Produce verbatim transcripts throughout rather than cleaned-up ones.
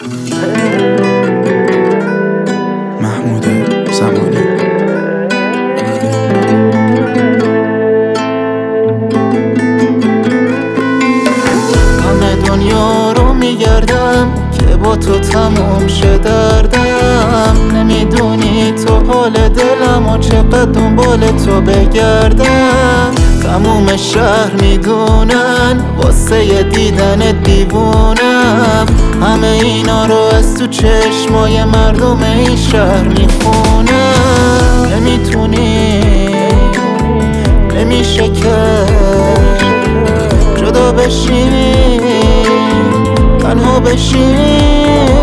محمود زمانی. همه دنیا رو میگردم که با تو تموم شه دردم. نمیدونی تو حال دلم و چقدر دنبال تو بگردم. تموم شهر میدونن واسه دیدن دیوونم. همه اینا رو از تو چشمای مردم این شهر میخونم. نمیتونی نمیشه که جدا بشیم تنها بشیم.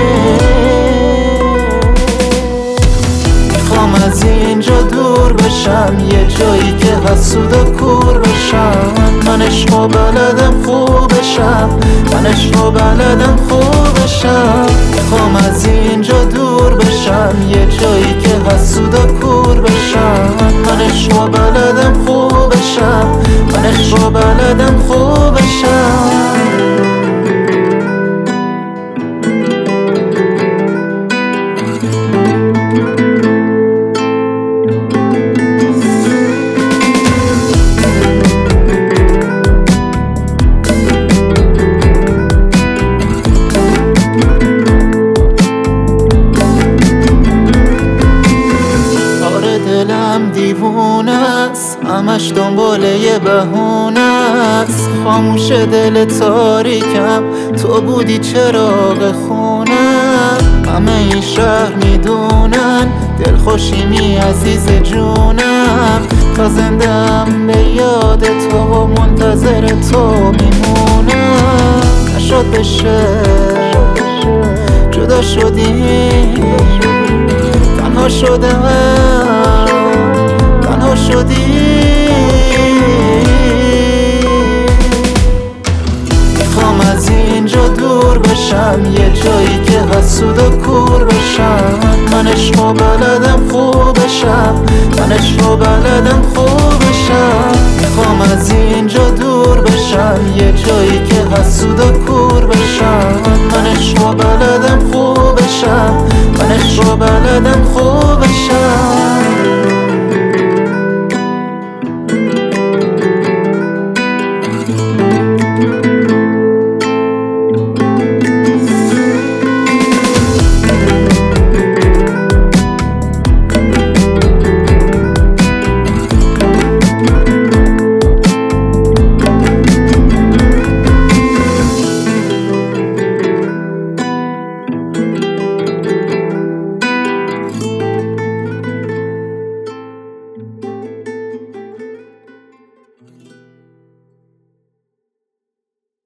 میخوام از اینجا دور بشم یه جایی که حسود و کور بشم. من عشق و بلدم خوب بشم من عشق و بلدم خوب بشم. میخوام از اینجا دور بشم یه جایی که حسود و کور بشم. من عشق و بلدم خوب بشم من عشق و بلدم خوب بشم. دلم دیوونه است همش دنبال یه بهونه است. خاموش دل تاریکم تو بودی چراغ خونم. همه این شهر میدونن دلخوشیمی عزیز جونم. تا زندم به یاد تو و منتظر تو میمونم. نشد بشه جدا شدیم تنها شدم تنها شدی. میخوام از اینجا دور بشم یه جایی که حسود و کور بشم. من عشق و بلدم خوب بشم من عشق و بلدم خوب بشم. میخوام از اینجا دور بشم یه جایی که حسود و کور بشم. من عشق و بلدم خوب بشم من عشق و بلدم خوب بشم.